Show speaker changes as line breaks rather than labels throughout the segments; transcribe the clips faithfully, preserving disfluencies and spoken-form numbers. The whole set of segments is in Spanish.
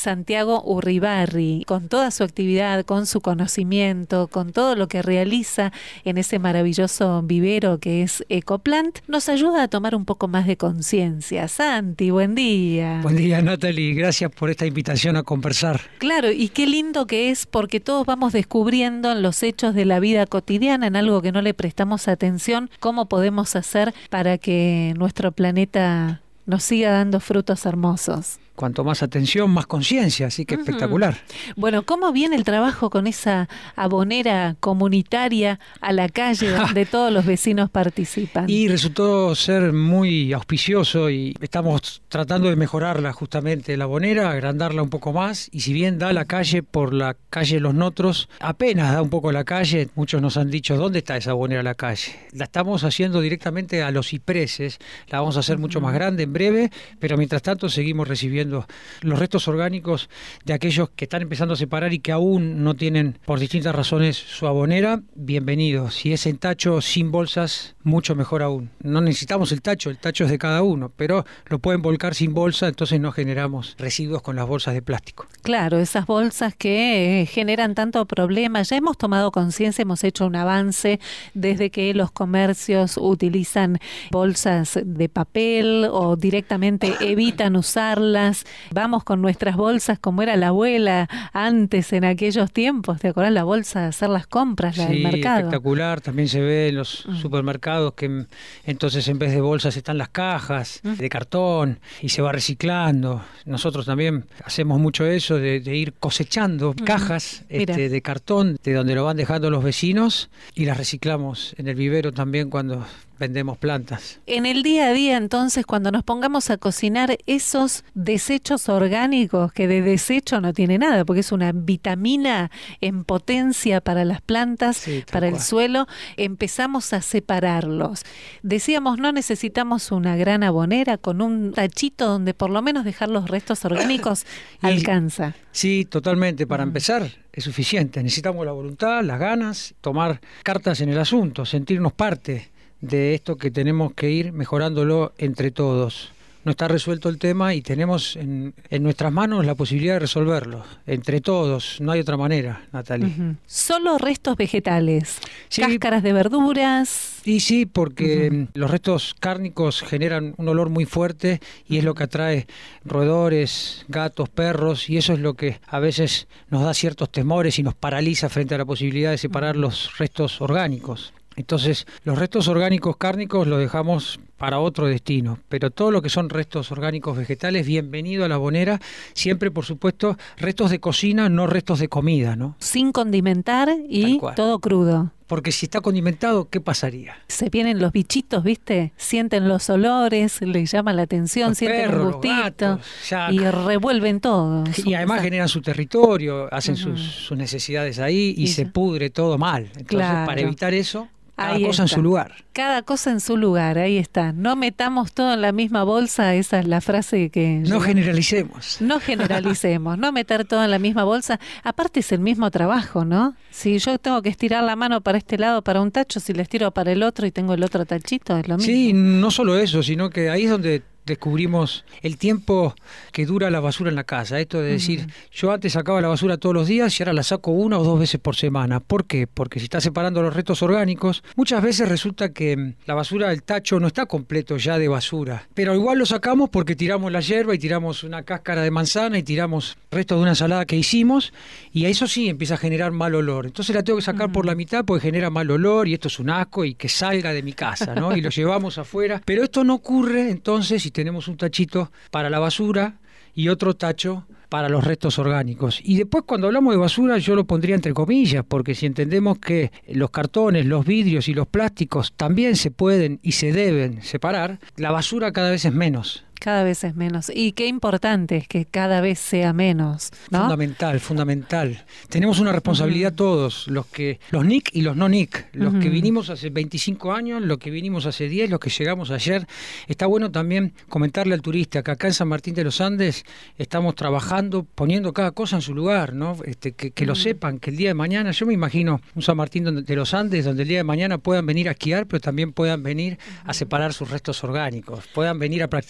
Santiago Urribarri, con toda su actividad, con su conocimiento, con todo lo que realiza en ese maravilloso vivero que es Ecoplant, nos ayuda a tomar un poco más de conciencia. Santi, buen día.
Buen día, Natalie. Gracias por esta invitación a conversar.
Claro, y qué lindo que es, porque todos vamos descubriendo en los hechos de la vida cotidiana, en algo que no le prestamos atención, cómo podemos hacer para que nuestro planeta nos siga dando frutos hermosos.
Cuanto más atención, más conciencia, así que uh-huh. espectacular.
Bueno, ¿cómo viene el trabajo con esa abonera comunitaria a la calle donde todos los vecinos participan?
Y resultó ser muy auspicioso y estamos tratando de mejorarla justamente, la abonera, agrandarla un poco más, y si bien da la calle por la calle Los Notros, apenas da un poco la calle, muchos nos han dicho, ¿dónde está esa abonera a la calle? La estamos haciendo directamente a los cipreses, la vamos a hacer uh-huh. mucho más grande en breve, pero mientras tanto seguimos recibiendo los restos orgánicos de aquellos que están empezando a separar y que aún no tienen, por distintas razones, su abonera. Bienvenidos. Si es en tacho sin bolsas, mucho mejor aún. No necesitamos el tacho, el tacho es de cada uno, pero lo pueden volcar sin bolsa, entonces no generamos residuos con las bolsas de plástico.
Claro, esas bolsas que generan tanto problema. Ya hemos tomado conciencia, hemos hecho un avance desde que los comercios utilizan bolsas de papel o directamente evitan usarlas. Vamos con nuestras bolsas como era la abuela antes en aquellos tiempos. ¿Te acordás la bolsa de hacer las compras, la
sí,
del mercado?
Espectacular. También se ve en los mm. supermercados que entonces en vez de bolsas están las cajas mm. de cartón y se va reciclando. Nosotros también hacemos mucho eso de, de ir cosechando mm. cajas este, de cartón de donde lo van dejando los vecinos y las reciclamos en el vivero también cuando vendemos plantas.
En el día a día, entonces, cuando nos pongamos a cocinar esos desechos orgánicos, que de desecho no tiene nada, porque es una vitamina en potencia para las plantas, sí, para cual. El suelo, empezamos a separarlos. Decíamos, no necesitamos una gran abonera, con un tachito donde por lo menos dejar los restos orgánicos y, alcanza.
Sí, totalmente. Para mm. empezar, es suficiente. Necesitamos la voluntad, las ganas, tomar cartas en el asunto, sentirnos parte de esto que tenemos que ir mejorándolo entre todos. No está resuelto el tema y tenemos en, en nuestras manos la posibilidad de resolverlo. Entre todos, no hay otra manera, Natalie. Uh-huh.
¿Solo restos vegetales? Sí. ¿Cáscaras de verduras?
Y sí, porque uh-huh. los restos cárnicos generan un olor muy fuerte y es lo que atrae roedores, gatos, perros, y eso es lo que a veces nos da ciertos temores y nos paraliza frente a la posibilidad de separar uh-huh. los restos orgánicos. Entonces, los restos orgánicos cárnicos los dejamos para otro destino, pero todo lo que son restos orgánicos vegetales, bienvenido a la abonera, siempre, por supuesto, restos de cocina, no restos de comida, ¿no?
Sin condimentar y todo crudo.
Porque si está condimentado, ¿qué pasaría?
Se vienen los bichitos, ¿viste? Sienten los olores, les llama la atención, los sienten perros, el gustito
gatos, ya...
y revuelven todo.
Y además cosa. Generan su territorio, hacen uh-huh. sus, sus necesidades ahí y, y se pudre todo mal. Entonces, claro. para evitar eso, cada ahí cosa está. En su lugar.
Cada cosa en su lugar, ahí está. No metamos todo en la misma bolsa, esa es la frase que...
No generalicemos.
No generalicemos, no meter todo en la misma bolsa. Aparte es el mismo trabajo, ¿no? Si yo tengo que estirar la mano para este lado para un tacho, si le estiro para el otro y tengo el otro tachito, es lo mismo.
Sí, no solo eso, sino que ahí es donde descubrimos el tiempo que dura la basura en la casa. Esto de decir, uh-huh. yo antes sacaba la basura todos los días y ahora la saco una o dos veces por semana. ¿Por qué? Porque si está separando los restos orgánicos, muchas veces resulta que la basura, el tacho no está completo ya de basura, pero igual lo sacamos porque tiramos la hierba y tiramos una cáscara de manzana y tiramos restos de una ensalada que hicimos y eso sí empieza a generar mal olor. Entonces la tengo que sacar uh-huh. por la mitad porque genera mal olor y esto es un asco y que salga de mi casa, ¿no? Y lo llevamos afuera. Pero esto no ocurre entonces si tenemos un tachito para la basura y otro tacho para los restos orgánicos. Y después cuando hablamos de basura yo lo pondría entre comillas, porque si entendemos que los cartones, los vidrios y los plásticos también se pueden y se deben separar, la basura cada vez es menos.
Cada vez es menos. Y qué importante es que cada vez sea menos, ¿no?
Fundamental, fundamental. Tenemos una responsabilidad uh-huh. todos, los que los N I C y los no N I C, los uh-huh. que vinimos hace veinticinco años, los que vinimos hace diez, los que llegamos ayer. Está bueno también comentarle al turista que acá en San Martín de los Andes estamos trabajando, poniendo cada cosa en su lugar, ¿no? Este, que que uh-huh. lo sepan, que el día de mañana, yo me imagino un San Martín de los Andes donde el día de mañana puedan venir a esquiar, pero también puedan venir uh-huh. a separar sus restos orgánicos, puedan venir a practicar la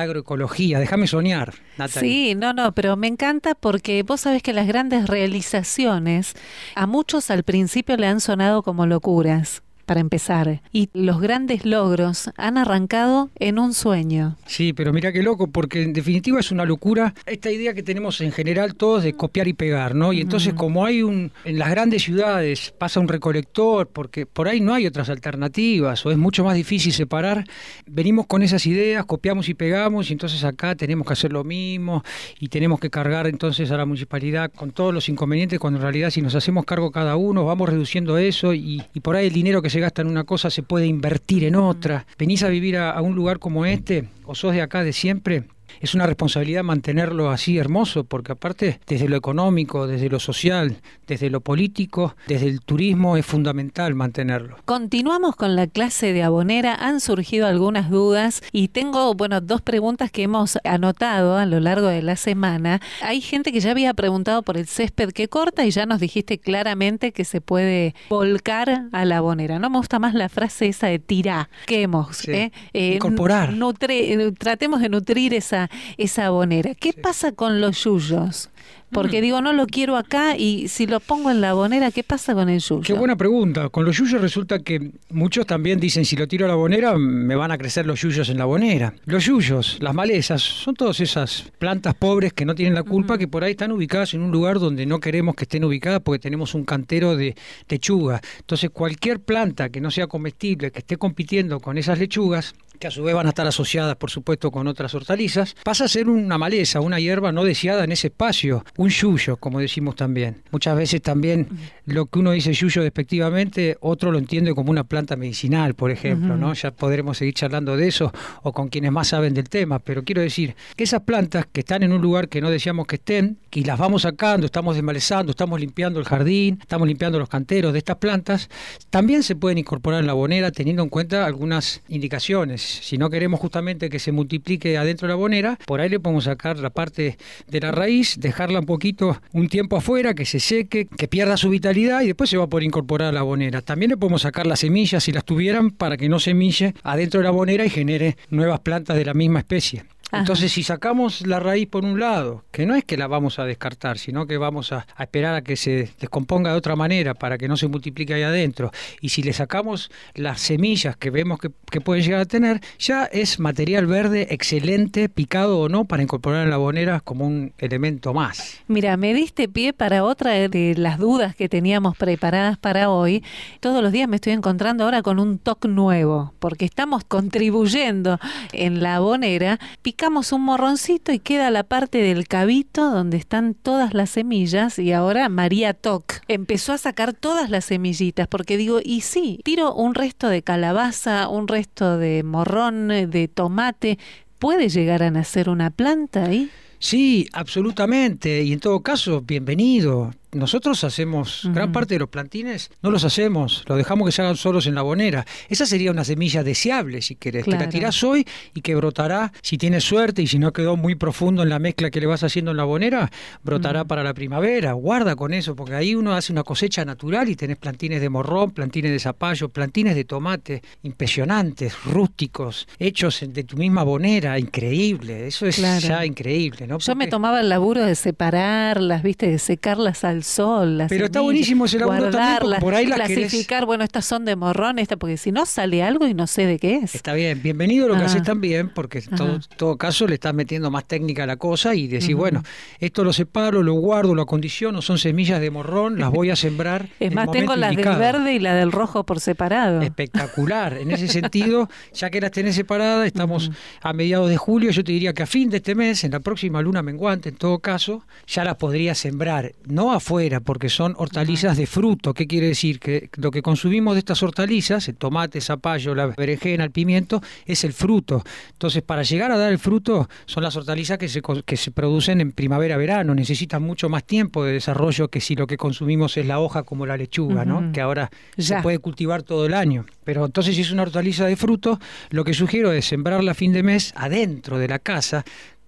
agroecología. Déjame soñar, Natalia.
Sí, no, no, pero me encanta porque vos sabés que las grandes realizaciones a muchos al principio le han sonado como locuras, para empezar, y los grandes logros han arrancado en un sueño.
Sí, pero mira qué loco, porque en definitiva es una locura esta idea que tenemos en general todos de copiar y pegar, ¿no? Y entonces, como hay un, en las grandes ciudades pasa un recolector, porque por ahí no hay otras alternativas, o es mucho más difícil separar, venimos con esas ideas, copiamos y pegamos, y entonces acá tenemos que hacer lo mismo, y tenemos que cargar entonces a la municipalidad con todos los inconvenientes, cuando en realidad si nos hacemos cargo cada uno, vamos reduciendo eso, y, y por ahí el dinero que se gasta en una cosa se puede invertir en otra. Venís a vivir a, a un lugar como este, o sos de acá de siempre, es una responsabilidad mantenerlo así hermoso, porque aparte desde lo económico, desde lo social, desde lo político, desde el turismo es fundamental mantenerlo.
Continuamos con la clase de Abonera, han surgido algunas dudas y tengo, bueno, dos preguntas que hemos anotado a lo largo de la semana. Hay gente que ya había preguntado por el césped que corta y ya nos dijiste claramente que se puede volcar a la Abonera. No me gusta más la frase esa de tirá, quemos,
sí.
¿eh? Eh,
Incorporar.
Nutre, tratemos de nutrir esa esa abonera. ¿Qué sí. pasa con los yuyos? Porque mm. digo, no lo quiero acá y si lo pongo en la abonera, ¿qué pasa con el yuyo?
Qué buena pregunta. Con los yuyos resulta que muchos también dicen, si lo tiro a la abonera, me van a crecer los yuyos en la abonera. Los yuyos, las malezas, son todas esas plantas pobres que no tienen la culpa, mm. que por ahí están ubicadas en un lugar donde no queremos que estén ubicadas porque tenemos un cantero de lechuga. Entonces, cualquier planta que no sea comestible, que esté compitiendo con esas lechugas, que a su vez van a estar asociadas, por supuesto, con otras hortalizas, pasa a ser una maleza, una hierba no deseada en ese espacio, un yuyo, como decimos también. Muchas veces también lo que uno dice yuyo despectivamente, otro lo entiende como una planta medicinal, por ejemplo, uh-huh. ¿no? Ya podremos seguir charlando de eso, o con quienes más saben del tema, pero quiero decir que esas plantas que están en un lugar que no deseamos que estén, y las vamos sacando, estamos desmalezando, estamos limpiando el jardín, estamos limpiando los canteros de estas plantas, también se pueden incorporar en la abonera teniendo en cuenta algunas indicaciones. Si no queremos justamente que se multiplique adentro de la abonera, por ahí le podemos sacar la parte de la raíz, dejarla un poquito, un tiempo afuera, que se seque, que pierda su vitalidad y después se va a poder incorporar a la abonera. También le podemos sacar las semillas si las tuvieran para que no semille adentro de la abonera y genere nuevas plantas de la misma especie. Entonces, Ajá. si sacamos la raíz por un lado, que no es que la vamos a descartar, sino que vamos a, a esperar a que se descomponga de otra manera para que no se multiplique ahí adentro, y si le sacamos las semillas que vemos que, que pueden llegar a tener, ya es material verde excelente, picado o no, para incorporar en la abonera como un elemento más.
Mira, me diste pie para otra de las dudas que teníamos preparadas para hoy. Todos los días me estoy encontrando ahora con un toque nuevo, porque estamos contribuyendo en la abonera, picando Sacamos un morroncito y queda la parte del cabito donde están todas las semillas, y ahora María Toc empezó a sacar todas las semillitas, porque digo, y sí, tiro un resto de calabaza, un resto de morrón, de tomate, ¿puede llegar a nacer una planta ahí?
Sí, absolutamente, y en todo caso, bienvenido. Nosotros hacemos, uh-huh. gran parte de los plantines no los hacemos, los dejamos que se hagan solos en la abonera. Esa sería una semilla deseable, si querés, claro. que la tirás hoy y que brotará, si tienes suerte y si no quedó muy profundo en la mezcla que le vas haciendo en la abonera, brotará uh-huh. para la primavera. Guarda con eso, porque ahí uno hace una cosecha natural y tenés plantines de morrón, plantines de zapallo, plantines de tomate, impresionantes, rústicos, hechos de tu misma abonera, increíble. Eso es claro. ya increíble, ¿no? Porque
yo me tomaba el laburo de separarlas, viste, de secarlas al sol, las
pero
semillas,
está buenísimo ese laburo también, porque por ahí las
clasificar,
querés...
bueno, estas son de morrón, esta, porque si no sale algo y no sé de qué es.
Está bien, bienvenido lo que haces también, porque en todo, todo caso le estás metiendo más técnica a la cosa y decís, uh-huh. bueno, esto lo separo, lo guardo, lo acondiciono, son semillas de morrón, las voy a sembrar.
Es más, tengo las indicado. Del verde y la del rojo por separado.
Espectacular, en ese sentido, ya que las tenés separadas, estamos uh-huh. a mediados de julio, yo te diría que a fin de este mes, en la próxima luna menguante, en todo caso, ya las podrías sembrar, no afuera, porque son hortalizas de fruto. ¿Qué quiere decir? Que lo que consumimos de estas hortalizas, el tomate, el zapallo, la berenjena, el pimiento, es el fruto. Entonces, para llegar a dar el fruto, son las hortalizas que se, que se producen en primavera-verano. Necesitan mucho más tiempo de desarrollo que si lo que consumimos es la hoja, como la lechuga, uh-huh. ¿no? Que ahora ya se puede cultivar todo el año. Pero entonces, si es una hortaliza de fruto, lo que sugiero es sembrarla a fin de mes adentro de la casa,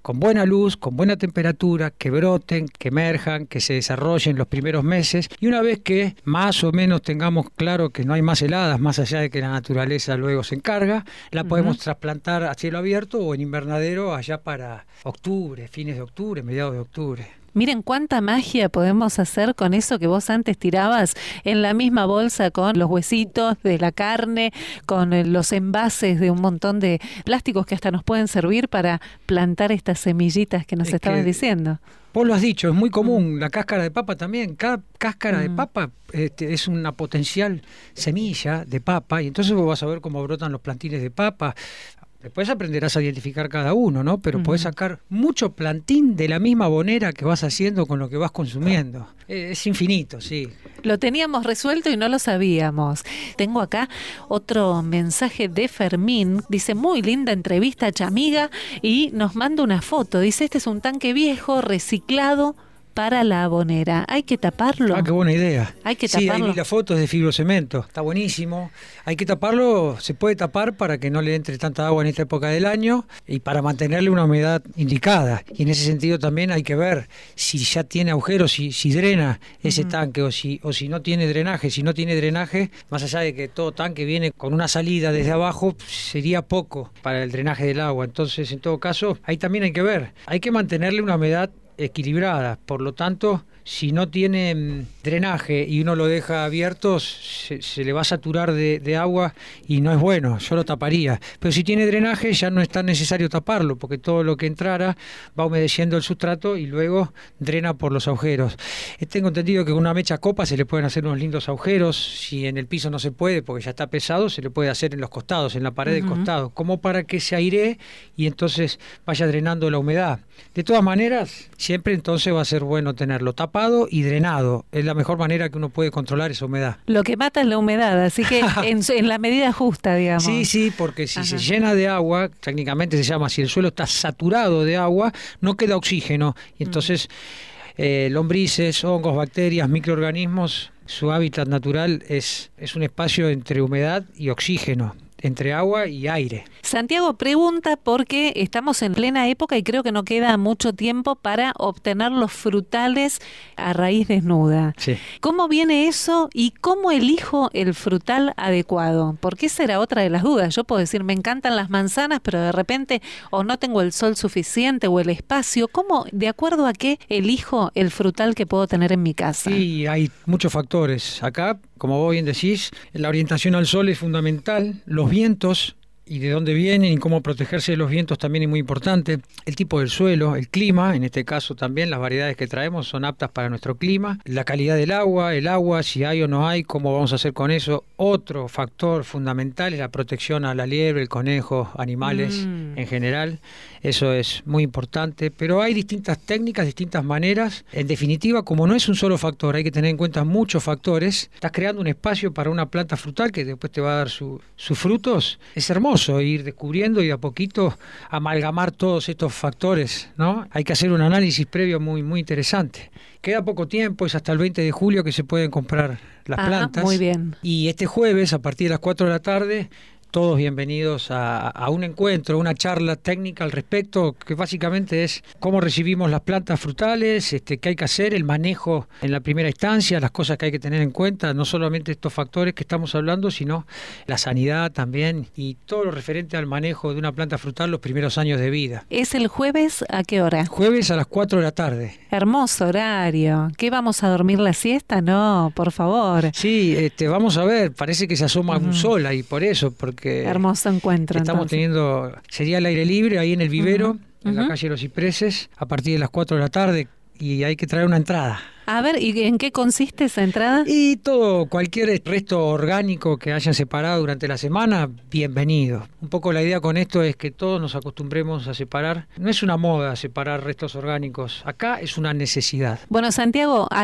con buena luz, con buena temperatura, que broten, que emerjan, que se desarrollen los primeros meses. Y una vez que más o menos tengamos claro que no hay más heladas, más allá de que la naturaleza luego se encarga, la podemos uh-huh. trasplantar a cielo abierto o en invernadero allá para octubre, fines de octubre, mediados de octubre.
Miren cuánta magia podemos hacer con eso que vos antes tirabas en la misma bolsa con los huesitos de la carne, con los envases de un montón de plásticos que hasta nos pueden servir para plantar estas semillitas que nos es estabas que... diciendo.
Vos lo has dicho, es muy común, la cáscara de papa también, cada cáscara mm. de papa este, es una potencial semilla de papa y entonces vos vas a ver cómo brotan los plantines de papa. Después aprenderás a identificar cada uno, ¿no? Pero uh-huh. podés sacar mucho plantín de la misma bonera que vas haciendo con lo que vas consumiendo. Es infinito, sí.
Lo teníamos resuelto y no lo sabíamos. Tengo acá otro mensaje de Fermín. Dice, muy linda entrevista, Chamiga, y nos manda una foto. Dice, este es un tanque viejo, reciclado, para la abonera. ¿Hay que taparlo?
Ah, qué buena idea.
Hay que
sí,
taparlo.
Sí, ahí la foto es de fibrocemento. Está buenísimo. Hay que taparlo, se puede tapar para que no le entre tanta agua en esta época del año y para mantenerle una humedad indicada. Y en ese sentido también hay que ver si ya tiene agujeros, si, si drena ese uh-huh. tanque o si, o si no tiene drenaje. Si no tiene drenaje, más allá de que todo tanque viene con una salida desde abajo, sería poco para el drenaje del agua. Entonces, en todo caso, ahí también hay que ver. Hay que mantenerle una humedad equilibrada, por lo tanto, si no tiene drenaje y uno lo deja abierto, se, se le va a saturar de, de agua y no es bueno, yo lo taparía. Pero si tiene drenaje ya no es tan necesario taparlo, porque todo lo que entrara va humedeciendo el sustrato y luego drena por los agujeros. Tengo entendido que con una mecha copa se le pueden hacer unos lindos agujeros, si en el piso no se puede, porque ya está pesado, se le puede hacer en los costados, en la pared uh-huh. de costados, como para que se airee y entonces vaya drenando la humedad. De todas maneras, siempre entonces va a ser bueno tenerlo tapado y drenado. Es la mejor manera que uno puede controlar esa humedad.
Lo que mata es la humedad, así que en, en la medida justa, digamos.
Sí, sí, porque si
Ajá.
se llena de agua, técnicamente se llama, si el suelo está saturado de agua, no queda oxígeno. Y entonces mm. eh, lombrices, hongos, bacterias, microorganismos, su hábitat natural es, es un espacio entre humedad y oxígeno, entre agua y aire.
Santiago pregunta porque estamos en plena época y creo que no queda mucho tiempo para obtener los frutales a raíz desnuda.
Sí.
¿Cómo viene eso y cómo elijo el frutal adecuado? Porque esa era otra de las dudas. Yo puedo decir, me encantan las manzanas, pero de repente o no tengo el sol suficiente o el espacio. ¿Cómo, de acuerdo a qué elijo el frutal que puedo tener en mi casa?
Sí, hay muchos factores. Acá, como vos bien decís, la orientación al sol es fundamental, los vientos y de dónde vienen y cómo protegerse de los vientos también es muy importante, el tipo del suelo, el clima, en este caso también las variedades que traemos son aptas para nuestro clima, la calidad del agua, el agua, si hay o no hay, cómo vamos a hacer con eso. Otro factor fundamental es la protección a la liebre, el conejo, animales mm. en general, eso es muy importante, pero hay distintas técnicas, distintas maneras. En definitiva, como no es un solo factor, hay que tener en cuenta muchos factores. Estás creando un espacio para una planta frutal que después te va a dar su, sus frutos. Es hermoso ir descubriendo y a poquito amalgamar todos estos factores, ¿no? Hay que hacer un análisis previo muy, muy interesante. Queda poco tiempo, es hasta el veinte de julio que se pueden comprar las
ah,
plantas.
Muy bien.
Y este jueves, a partir de las cuatro de la tarde, todos bienvenidos a, a un encuentro, una charla técnica al respecto, que básicamente es cómo recibimos las plantas frutales, este, qué hay que hacer, el manejo en la primera instancia, las cosas que hay que tener en cuenta, no solamente estos factores que estamos hablando, sino la sanidad también y todo lo referente al manejo de una planta frutal los primeros años de vida.
¿Es el jueves a qué hora?
Jueves a las cuatro de la tarde.
Hermoso horario. ¿Qué, vamos a dormir la siesta? No, por favor.
Sí, este, vamos a ver, parece que se asoma uh-huh. un sol ahí por eso, porque
hermoso encuentro.
Estamos entonces. teniendo, sería al aire libre ahí en el vivero, uh-huh. en uh-huh. la calle Los Cipreses, a partir de las cuatro de la tarde, y hay que traer una entrada.
A ver, ¿y en qué consiste esa entrada?
Y todo, cualquier resto orgánico que hayan separado durante la semana, bienvenido. Un poco la idea con esto es que todos nos acostumbremos a separar. No es una moda separar restos orgánicos, acá es una necesidad.
Bueno, Santiago, a las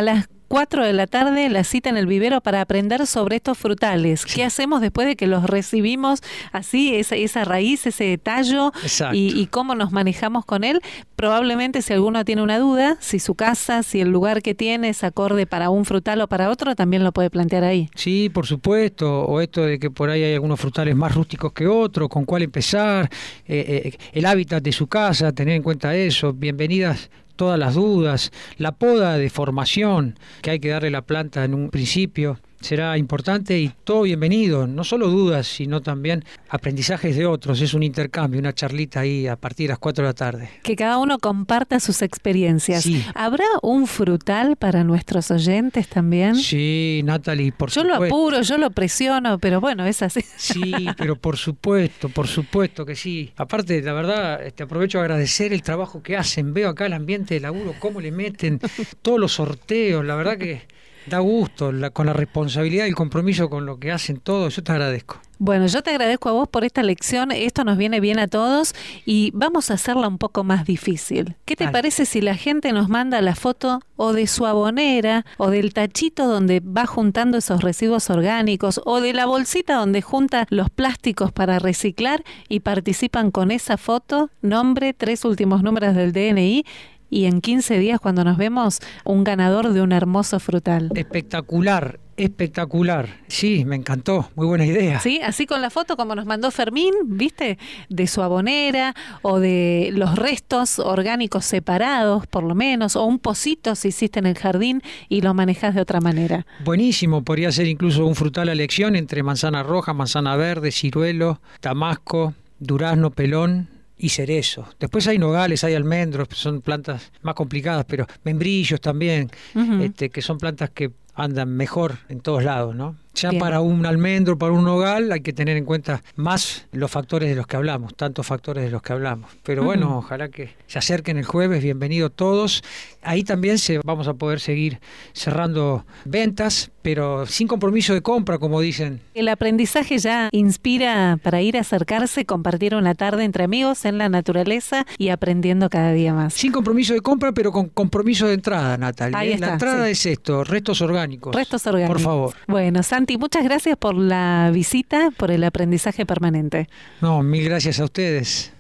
cuatro de la tarde, la cita en el vivero para aprender sobre estos frutales. Sí. ¿Qué hacemos después de que los recibimos así, esa, esa raíz, ese tallo, y, y cómo nos manejamos con él? Probablemente si alguno tiene una duda, si su casa, si el lugar que tiene es acorde para un frutal o para otro, también lo puede plantear ahí.
Sí, por supuesto, o esto de que por ahí hay algunos frutales más rústicos que otros, con cuál empezar, eh, eh, el hábitat de su casa, tener en cuenta eso, bienvenidas todas las dudas, la poda de formación que hay que darle a la planta en un principio será importante y todo bienvenido, no solo dudas, sino también aprendizajes de otros, es un intercambio, una charlita ahí a partir de las cuatro de la tarde.
Que cada uno comparta sus experiencias.
Sí.
¿Habrá un frutal para nuestros oyentes también?
Sí, Natalie, por
yo
supuesto.
Yo lo apuro, yo lo presiono, pero bueno, es así.
Sí, pero por supuesto, por supuesto que sí. Aparte, la verdad, te aprovecho a agradecer el trabajo que hacen, veo acá el ambiente de laburo, cómo le meten todos los sorteos, la verdad que da gusto, la, con la responsabilidad y el compromiso con lo que hacen todos, yo te agradezco.
Bueno, yo te agradezco a vos por esta lección, esto nos viene bien a todos y vamos a hacerla un poco más difícil. ¿Qué te Dale. parece si la gente nos manda la foto o de su abonera o del tachito donde va juntando esos residuos orgánicos o de la bolsita donde junta los plásticos para reciclar y participan con esa foto, nombre, tres últimos números del D N I? Y en quince días, cuando nos vemos, un ganador de un hermoso frutal.
Espectacular, espectacular. Sí, me encantó, muy buena idea.
Sí, así con la foto como nos mandó Fermín, ¿viste? De su abonera o de los restos orgánicos separados, por lo menos, o un pocito si hiciste en el jardín y lo manejás de otra manera.
Buenísimo, podría ser incluso un frutal a elección entre manzana roja, manzana verde, ciruelo, damasco, durazno, pelón y cerezo. Después hay nogales, hay almendros, son plantas más complicadas, pero membrillos también, uh-huh. este, que son plantas que andan mejor en todos lados, ¿no? Ya Bien. Para un almendro, para un nogal, hay que tener en cuenta más los factores de los que hablamos, tantos factores de los que hablamos. Pero uh-huh. bueno, ojalá que se acerquen el jueves, bienvenidos todos. Ahí también se vamos a poder seguir cerrando ventas, pero sin compromiso de compra, como dicen.
El aprendizaje ya inspira para ir a acercarse, compartir una tarde entre amigos en la naturaleza y aprendiendo cada día más.
Sin compromiso de compra, pero con compromiso de entrada, Natalia.
Ahí está,
la entrada
sí.
es esto, restos orgánicos.
Restos orgánicos.
Por favor.
Bueno, Santi, muchas gracias por la visita, por el aprendizaje permanente.
No, mil gracias a ustedes.